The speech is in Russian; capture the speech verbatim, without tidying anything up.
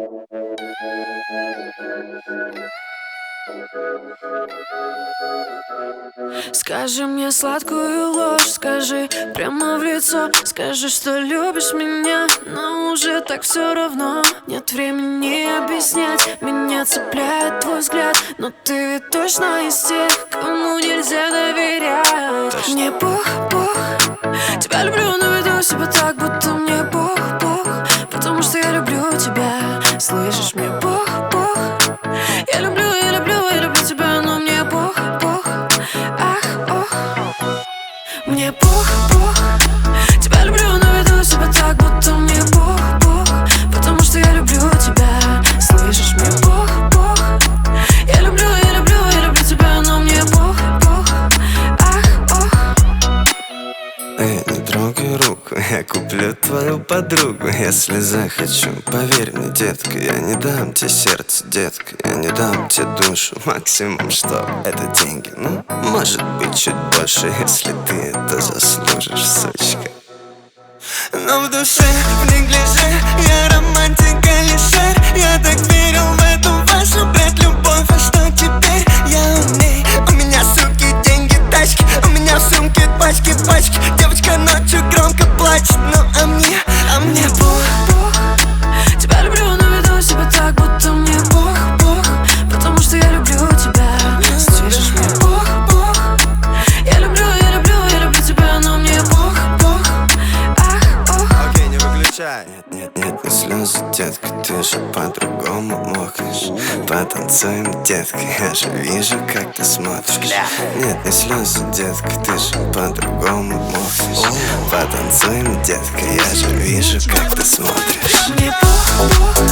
Скажи мне сладкую ложь, скажи прямо в лицо. Скажи, что любишь меня, но уже так все равно. Нет времени объяснять, меня цепляет твой взгляд. Но ты ведь точно из тех, кому нельзя доверять. Точно. Мне Бог, Бог, тебя люблю, но веду себя так, будто мне Бог, Бог. Потому что я люблю тебя, слышишь, мне Бог, Бог. Я люблю, я люблю, я люблю тебя, но мне Бог, Бог. Ах, ох. Мне Бог, Бог. Тебя люблю, но веду себя так, будто мне Бог, Бог. Потому что я люблю тебя, слышишь, мне Бог, Бог. Я люблю, я люблю, я люблю тебя, но мне Бог, Бог. Ах, ох. Эй, не трогай руку, я куплю твою подругу, если захочу. Поверь мне, детка, я не дам тебе сердце, детка, я не дам тебе душу. Максимум, что это деньги, ну, может быть, чуть больше, если ты это заслужишь, сучка. Но в душе, в неглиже, я романтик Алишер. Я так верил в эту вашу, блядь, любовь, а что теперь? Я умней, у меня суки, деньги, тачки. У меня в сумке пачки, пачки. Девочка ночью громко плачет, ну а мне, а мне Бог, Бог. Тебя люблю, но веду себя так, будто мне Бог, Бог. Потому что я люблю тебя, слышишь, мне Бог, Бог. Я люблю, я люблю, я люблю тебя, но мне Бог, Бог. Ах, ох. Окей, не выключай. Нет, нет, нет, не слезы, детка, ты же по-другому мокнешь. Потанцуем, детка, я же вижу, как ты смотришь. Нет, не слезы, детка, ты же по-другому мокнешь. Потанцуем, детка, я же вижу, как ты смотришь. Мне Бог, Бог.